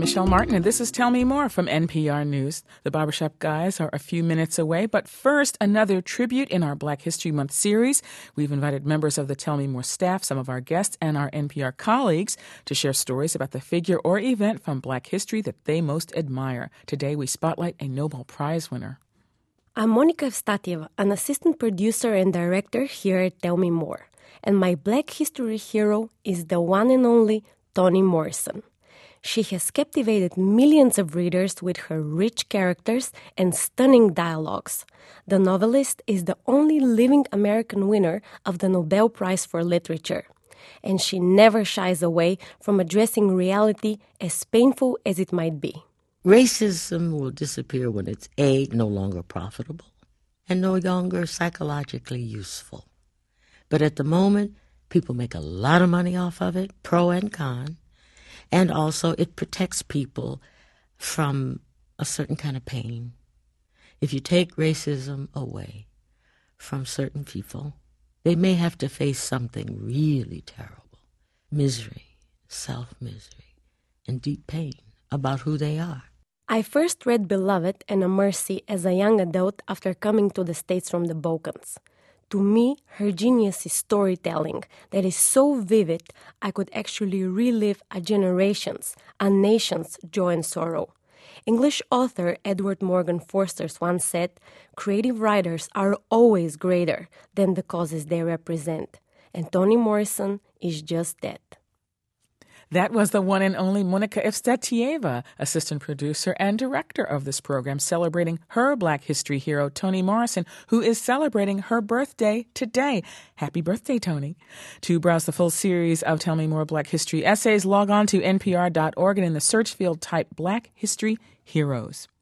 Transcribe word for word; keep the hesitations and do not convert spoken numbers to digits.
Michelle Martin, and this is Tell Me More from N P R News. The Barbershop Guys are a few minutes away, but first, another tribute in our Black History Month series. We've invited members of the Tell Me More staff, some of our guests, and our N P R colleagues to share stories about the figure or event from Black history that they most admire. Today, we spotlight a Nobel Prize winner. I'm Monica Evstatieva, an assistant producer and director here at Tell Me More. And my Black history hero is the one and only Toni Morrison. She has captivated millions of readers with her rich characters and stunning dialogues. The novelist is the only living American winner of the Nobel Prize for Literature. And she never shies away from addressing reality, as painful as it might be. Racism will disappear when it's A, no longer profitable, and no longer psychologically useful. But at the moment, people make a lot of money off of it, pro and con. And also, it protects people from a certain kind of pain. If you take racism away from certain people, they may have to face something really terrible. Misery, self-misery, and deep pain about who they are. I first read Beloved and A Mercy as a young adult after coming to the States from the Balkans. To me, her genius is storytelling that is so vivid I could actually relive a generation's, a nation's joy and sorrow. English author Edward Morgan Forsters once said, "Creative writers are always greater than the causes they represent." And Toni Morrison is just that. That was the one and only Monica Evstatieva, assistant producer and director of this program, celebrating her Black history hero, Toni Morrison, who is celebrating her birthday today. Happy birthday, Toni. To browse the full series of Tell Me More Black History essays, log on to N P R dot org and in the search field type Black History Heroes.